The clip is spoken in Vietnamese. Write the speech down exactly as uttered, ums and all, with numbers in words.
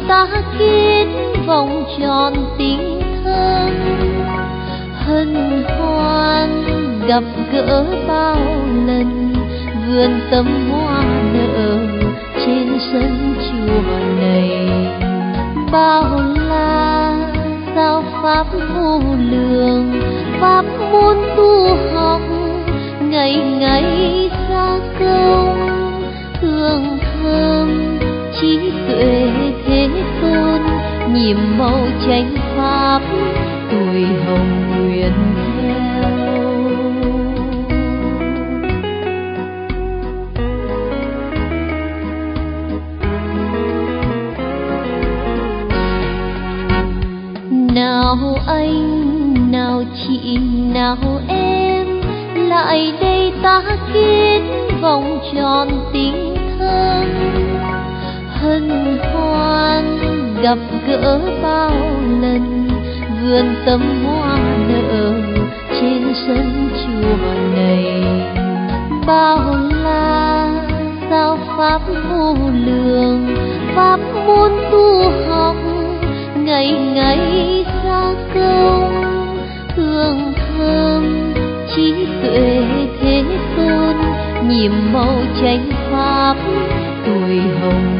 ta kết vòng tròn tình thân. Hân hoan gặp gỡ bao lần, vườn tấm hoa nở trên sân chùa này. Bao la sao pháp vô lượng, pháp môn tu học ngày ngày xa công. Hương thơm trí tuệ thế tôn, nhiệm màu chánh pháp tuổi hồng nguyện theo. Nào anh, nào chị, nào em, lại đây ta kết vòng tròn tình thân. Hân hoan gặp gỡ bao lần, vườn tấm hoa nở trên sân chùa này. Bao la sao pháp vô lượng, pháp môn tu học ngày ngày xa công. Hương thơm trí tuệ thế tôn, nhiệm màu chánh pháp tuổi hồng